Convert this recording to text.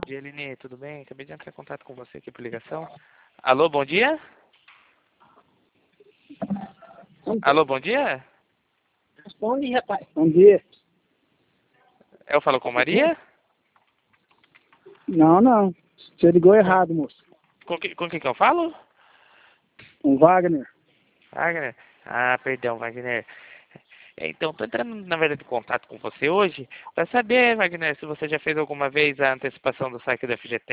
Bom dia, Aline, tudo bem? Acabei de entrar em contato com você aqui por ligação. Alô, bom dia? Alô, bom dia? Responde, rapaz. Bom dia. Eu falo com Maria? Não. Você ligou errado, moço. Com quem que eu falo? Com Wagner. Wagner? Ah, perdão, Wagner. Então, tô entrando, na verdade, em contato com você hoje para saber, Wagner, se você já fez alguma vez a antecipação do saque do FGTS.